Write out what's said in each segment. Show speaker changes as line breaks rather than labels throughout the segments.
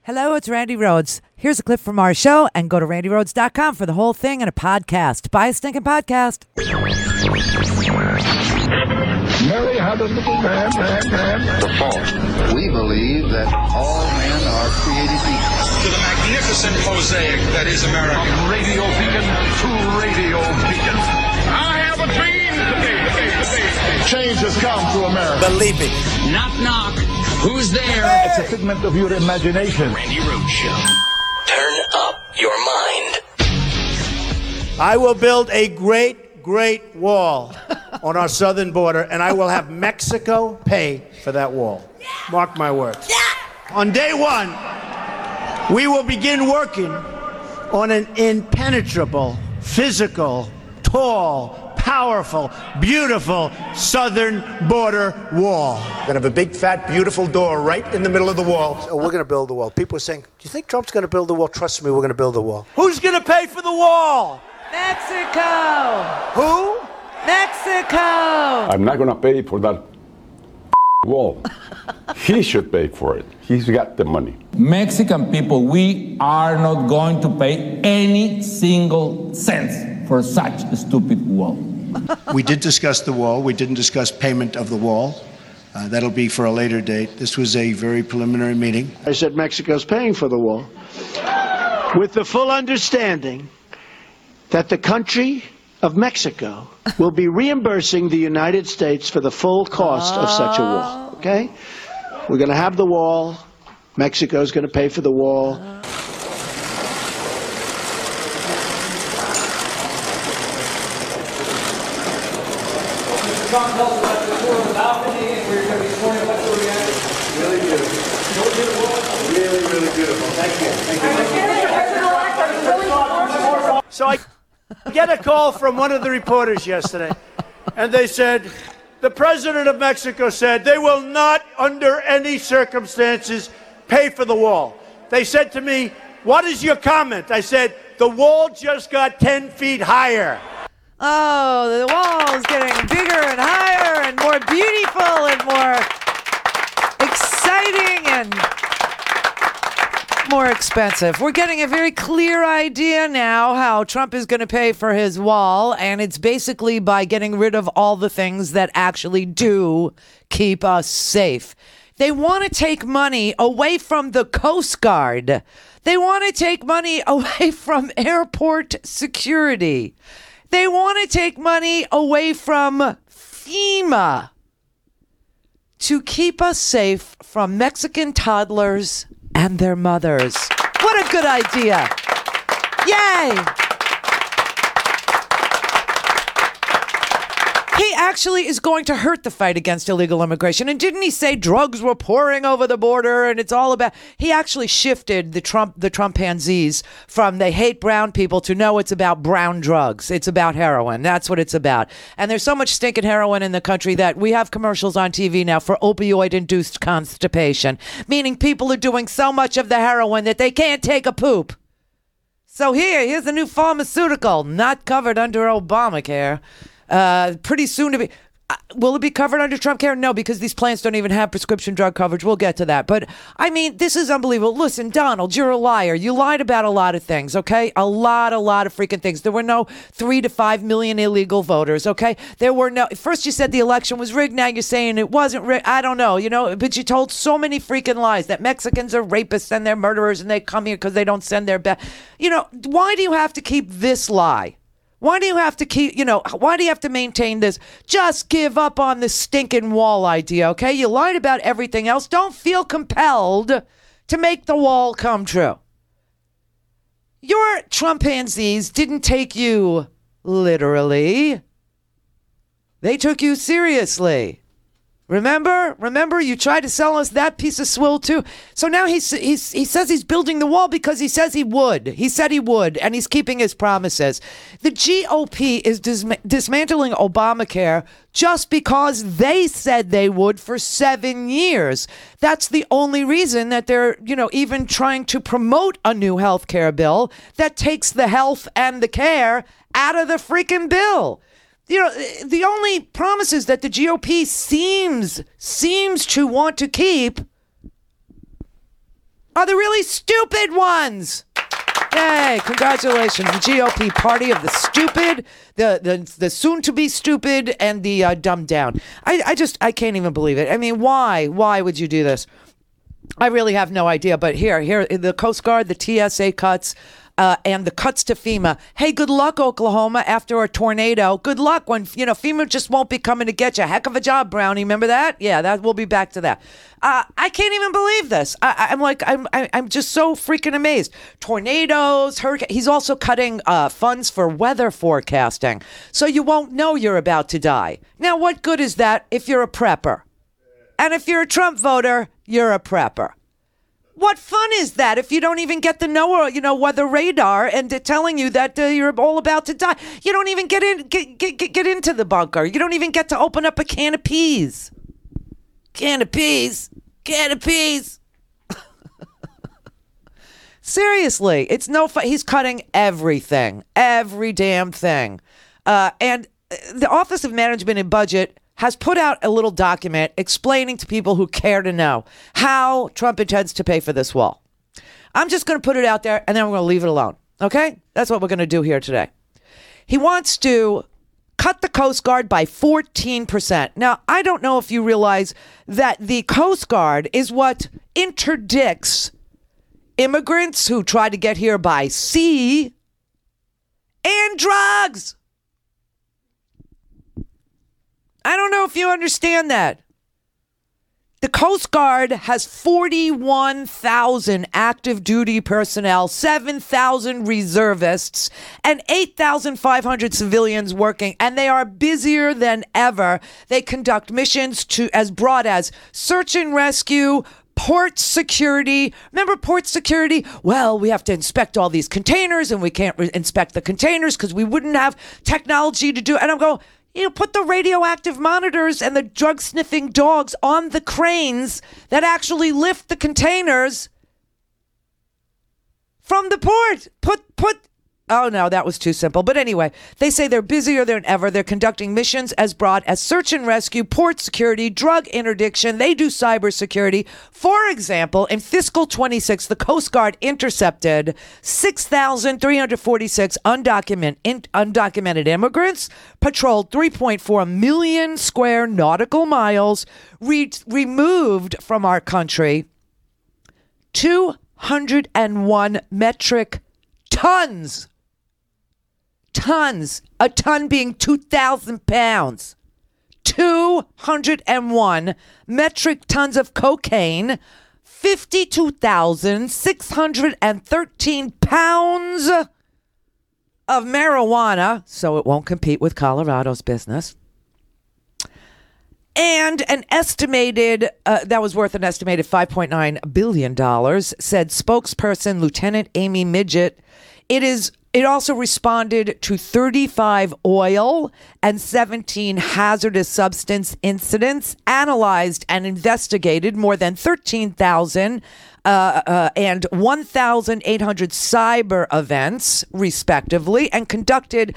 Hello, it's Randy Rhodes. Here's a clip from our show, and go to randyrhodes.com for the whole thing and a podcast. Buy a stinking podcast.
Mary had a little man.
The fall. We believe that all men are created equal.
To the magnificent mosaic that is America.
From radio beacon to radio beacon. I have a dream today. Change has come to America.
Believe me.
Knock, knock. Who's there?
It's a figment of your imagination.
Randy Rhodes Show. Turn up your mind.
I will build a great wall on our southern border, and I will have Mexico pay for that wall. Mark my words. On day one, we will begin working on an impenetrable, physical, tall, powerful, beautiful southern border wall. We're going to have a big, fat, beautiful door right in the middle of the wall. So we're going to build the wall. People are saying, do you think Trump's going to build the wall? Trust me, we're going to build the wall. Who's going to pay for the wall?
Mexico!
Who?
Mexico!
I'm not going to pay for that wall. He should pay for it. He's got the money.
Mexican people, we are not going to pay any single cent for such a stupid wall.
We did discuss the wall. We didn't discuss payment of the wall. That'll be for a later date. This was a very preliminary meeting. I said Mexico's paying for the wall with the full understanding that the country of Mexico will be reimbursing the United States for the full cost of such a wall. Okay? We're going to have the wall. Mexico's going to pay for the wall. Really beautiful. Thank you. So I get a call from one of the reporters yesterday, and they said, the president of Mexico said they will not, under any circumstances, pay for the wall. They said to me, what is your comment? I said, the wall just got 10 feet higher.
Oh, the wall is getting bigger and higher and more beautiful and more exciting and more expensive. We're getting a very clear idea now how Trump is going to pay for his wall, and it's basically by getting rid of all the things that actually do keep us safe. They want to take money away from the Coast Guard. They want to take money away from airport security. They want to take money away from FEMA to keep us safe from Mexican toddlers and their mothers. What a good idea. Yay! He actually is going to hurt the fight against illegal immigration. And didn't he say drugs were pouring over the border and it's all about... He actually shifted the Trumpanzees from they hate brown people to no, it's about brown drugs. It's about heroin. That's what it's about. And there's so much stinking heroin in the country that we have commercials on TV now for opioid-induced constipation, meaning people are doing so much of the heroin that they can't take a poop. So here's a new pharmaceutical not covered under Obamacare. Pretty soon to be. Will it be covered under Trump care? No, because these plants don't even have prescription drug coverage. We'll get to that. But, I mean, this is unbelievable. Listen, Donald, you're a liar. You lied about a lot of things, okay? A lot of freaking things. There were no 3 to 5 million illegal voters, okay? There were no... First you said the election was rigged. Now you're saying it wasn't rigged. I don't know, but you told so many freaking lies that Mexicans are rapists and they're murderers and they come here because they don't send their best. Why do you have to keep this lie? Why do you have to why do you have to maintain this? Just give up on the stinking wall idea, okay? You lied about everything else. Don't feel compelled to make the wall come true. Your Trumpanzees didn't take you literally. They took you seriously. Remember, you tried to sell us that piece of swill too. So now he says he's building the wall because he says he would. He said he would, and he's keeping his promises. The GOP is dismantling Obamacare just because they said they would for 7 years. That's the only reason that they're, even trying to promote a new health care bill that takes the health and the care out of the freaking bill. The only promises that the GOP seems to want to keep are the really stupid ones. Yay, congratulations. The GOP party of the stupid, the soon-to-be stupid, and the dumbed down. I can't even believe it. I mean, why? Why would you do this? I really have no idea, but here, the Coast Guard, the TSA cuts, and the cuts to FEMA. Hey, good luck, Oklahoma, after a tornado. Good luck when, FEMA just won't be coming to get you. Heck of a job, Brownie. Remember that? Yeah, we'll be back to that. I can't even believe this. I'm just so freaking amazed. Tornadoes, hurricane. He's also cutting funds for weather forecasting, so you won't know you're about to die. Now, what good is that if you're a prepper? And if you're a Trump voter, you're a prepper. What fun is that if you don't even get the weather radar and telling you that you're all about to die? You don't even get into the bunker. You don't even get to open up a can of peas. Can of peas. Seriously, it's no fun. He's cutting everything, every damn thing. And the Office of Management and Budget has put out a little document explaining to people who care to know how Trump intends to pay for this wall. I'm just going to put it out there, and then we're going to leave it alone. Okay? That's what we're going to do here today. He wants to cut the Coast Guard by 14%. Now, I don't know if you realize that the Coast Guard is what interdicts immigrants who try to get here by sea and drugs. I don't know if you understand that. The Coast Guard has 41,000 active duty personnel, 7,000 reservists, and 8,500 civilians working, and they are busier than ever. They conduct missions as broad as search and rescue, port security. Remember port security? Well, we have to inspect all these containers, and we can't inspect the containers because we wouldn't have technology to do it. And I'm going, put the radioactive monitors and the drug-sniffing dogs on the cranes that actually lift the containers from the port. Oh, no, that was too simple. But anyway, they say they're busier than ever. They're conducting missions as broad as search and rescue, port security, drug interdiction. They do cybersecurity. For example, in fiscal 26, the Coast Guard intercepted 6,346 undocumented immigrants, patrolled 3.4 million square nautical miles, removed from our country 201 metric tons. A ton being 2,000 pounds. 201 metric tons of cocaine, 52,613 pounds of marijuana, so it won't compete with Colorado's business. And an estimated, that was worth an estimated $5.9 billion, said spokesperson Lieutenant Amy Midgett. It also responded to 35 oil and 17 hazardous substance incidents, analyzed and investigated more than 13,000 and 1,800 cyber events, respectively, and conducted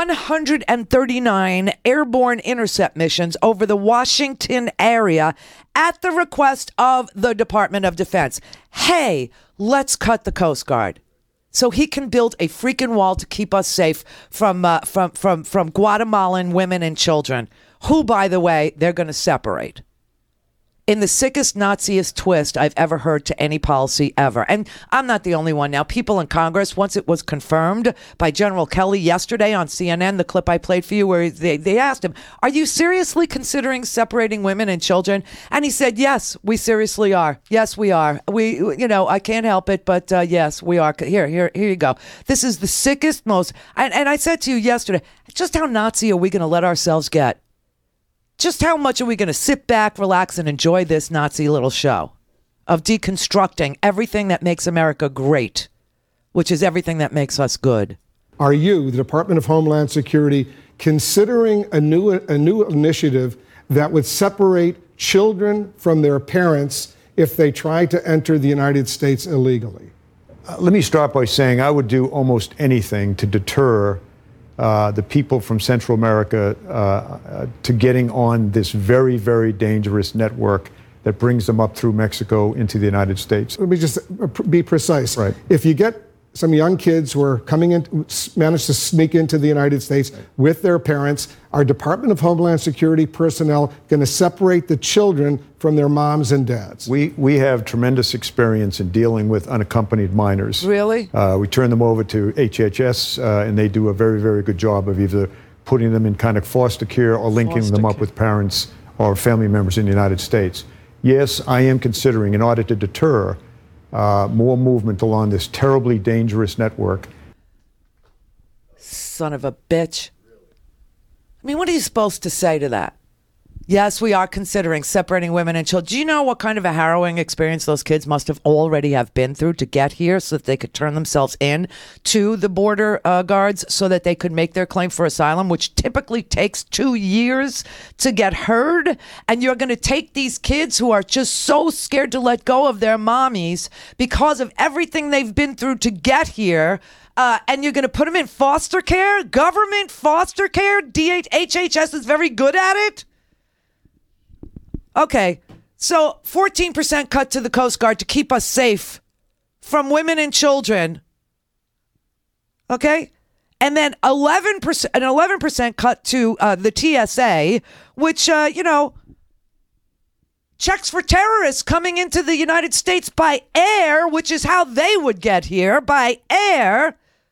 139 airborne intercept missions over the Washington area at the request of the Department of Defense. Hey, let's cut the Coast Guard so he can build a freaking wall to keep us safe from Guatemalan women and children, who, by the way, they're going to separate. In the sickest, Naziest twist I've ever heard to any policy ever. And I'm not the only one now. People in Congress, once it was confirmed by General Kelly yesterday on CNN, the clip I played for you, where they asked him, are you seriously considering separating women and children? And he said, yes, we seriously are. Yes, we are. I can't help it, but yes, we are. Here you go. This is the sickest, most, and I said to you yesterday, just how Nazi are we going to let ourselves get? Just how much are we going to sit back, relax, and enjoy this Nazi little show of deconstructing everything that makes America great, which is everything that makes us good?
Are you, the Department of Homeland Security, considering a new initiative that would separate children from their parents if they try to enter the United States illegally?
Let me start by saying I would do almost anything to deter the people from Central America to getting on this very, very dangerous network that brings them up through Mexico into the United States.
Let me just be precise.
Right.
If you get some young kids who are coming in, manage to sneak into the United States with their parents, our Department of Homeland Security personnel going to separate the children from their moms and dads.
We have tremendous experience in dealing with unaccompanied minors.
Really?
We turn them over to HHS, and they do a very, very good job of either putting them in kind of foster care or linking them up with parents or family members in the United States. Yes, I am considering, in order to deter more movement along this terribly dangerous network.
Son of a bitch. I mean, what are you supposed to say to that? Yes, we are considering separating women and children. Do you know what kind of a harrowing experience those kids must have already have been through to get here so that they could turn themselves in to the border guards so that they could make their claim for asylum, which typically takes 2 years to get heard? And you're going to take these kids who are just so scared to let go of their mommies because of everything they've been through to get here, and you're going to put them in foster care? Government foster care? HHS is very good at it? Okay, so 14% cut to the Coast Guard to keep us safe from women and children. Okay? And then 11% cut to the TSA, which, checks for terrorists coming into the United States by air, which is how they would get here, by air.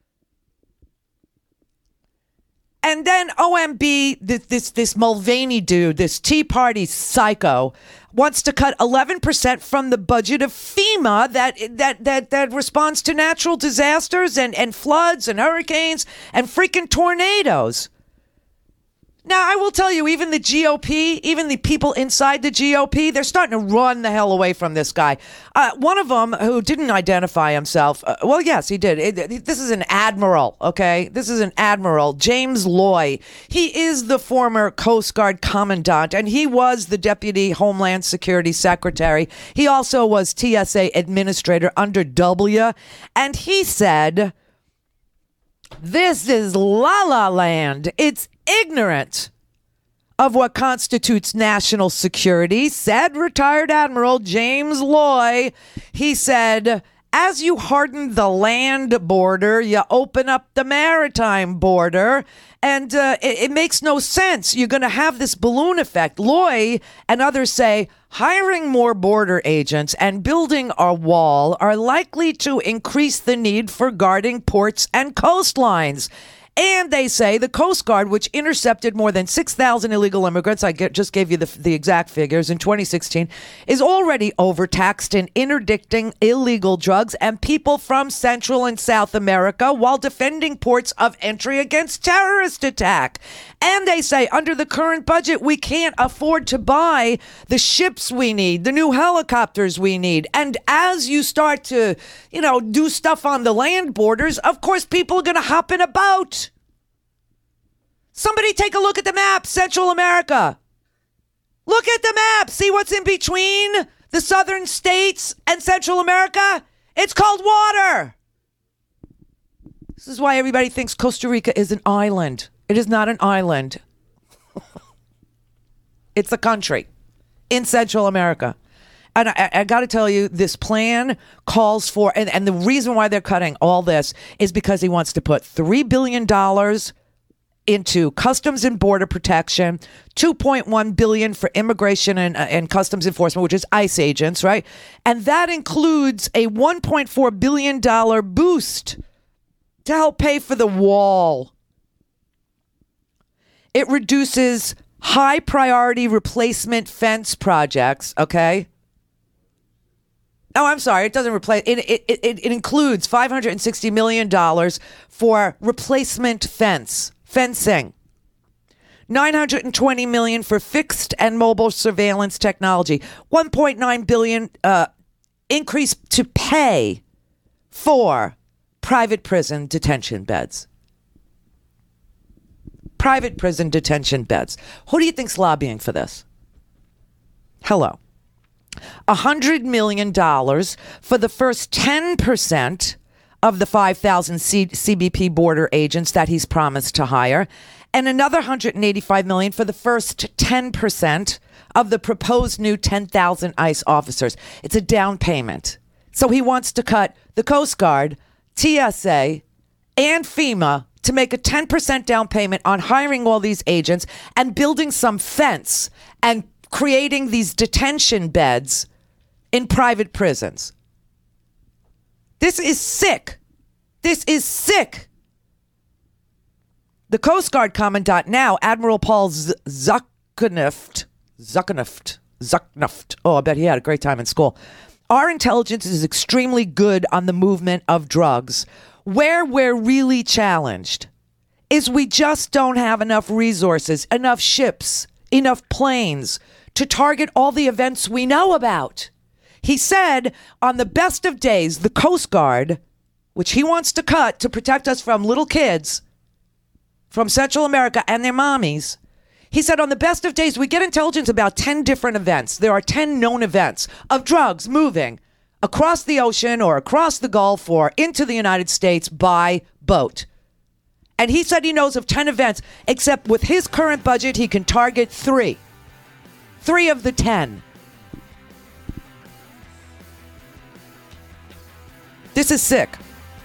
And then OMB, this Mulvaney dude, this Tea Party psycho, wants to cut 11% from the budget of FEMA that responds to natural disasters and floods and hurricanes and freaking tornadoes. Now, I will tell you, even the GOP, even the people inside the GOP, they're starting to run the hell away from this guy. One of them who didn't identify himself, well, yes, he did. This is an admiral, okay? This is an admiral, James Loy. He is the former Coast Guard commandant, and he was the Deputy Homeland Security Secretary. He also was TSA administrator under W, and he said, "This is la-la land. It's ignorant of what constitutes national security," said retired Admiral James Loy. He said, "As you harden the land border, you open up the maritime border, and it makes no sense. You're going to have this balloon effect." Loy and others say hiring more border agents and building a wall are likely to increase the need for guarding ports and coastlines. And they say the Coast Guard, which intercepted more than 6,000 illegal immigrants, just gave you the exact figures, in 2016, is already overtaxed in interdicting illegal drugs and people from Central and South America while defending ports of entry against terrorist attack. And they say under the current budget, we can't afford to buy the ships we need, the new helicopters we need. And as you start to, do stuff on the land borders, of course, people are going to hop in a boat. Somebody take a look at the map, Central America. Look at the map. See what's in between the southern states and Central America? It's called water. This is why everybody thinks Costa Rica is an island. It is not an island. It's a country in Central America. And I got to tell you, this plan calls for, and the reason why they're cutting all this is because he wants to put $3 billion into customs and border protection, $2.1 billion for immigration and customs enforcement, which is ICE agents, right? And that includes a $1.4 billion boost to help pay for the wall. It reduces high priority replacement fence projects, okay? Oh, I'm sorry. It doesn't replace. It includes $560 million for replacement fencing, $920 million for fixed and mobile surveillance technology, $1.9 billion increase to pay for private prison detention beds. Private prison detention beds. Who do you think's lobbying for this? Hello. $100 million for the first 10% of the 5,000 CBP border agents that he's promised to hire, and another $185 million for the first 10% of the proposed new 10,000 ICE officers. It's a down payment. So he wants to cut the Coast Guard, TSA, and FEMA to make a 10% down payment on hiring all these agents and building some fence and creating these detention beds in private prisons. This is sick. This is sick. The Coast Guard Commandant now, Admiral Paul Zucknuft. Oh, I bet he had a great time in school. Our intelligence is extremely good on the movement of drugs. Where we're really challenged is we just don't have enough resources, enough ships, enough planes to target all the events we know about. He said on the best of days, the Coast Guard, which he wants to cut to protect us from little kids from Central America and their mommies, he said on the best of days, we get intelligence about 10 different events. There are 10 known events of drugs moving across the ocean or across the Gulf or into the United States by boat. And he said he knows of 10 events, except with his current budget, he can target 3. 3 of the 10. This is sick.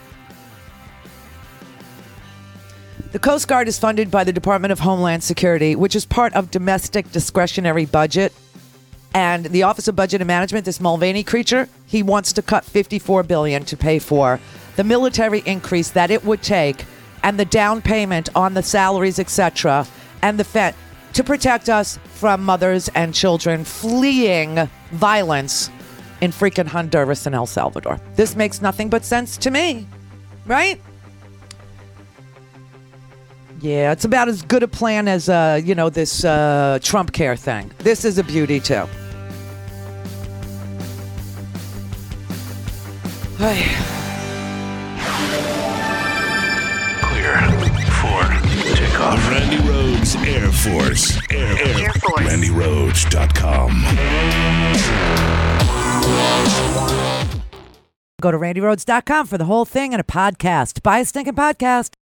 The Coast Guard is funded by the Department of Homeland Security, which is part of domestic discretionary budget. And the Office of Budget and Management, this Mulvaney creature, he wants to cut $54 billion to pay for the military increase that it would take and the down payment on the salaries, etc., and the Fed to protect us from mothers and children fleeing violence in freaking Honduras and El Salvador. This makes nothing but sense to me, right? Yeah, it's about as good a plan as, this Trump care thing. This is a beauty, too.
Clear for takeoff. Randy Rhodes Air Force. Air Force. RandyRhodes.com.
Go to RandyRhodes.com for the whole thing and a podcast. Buy a stinking podcast.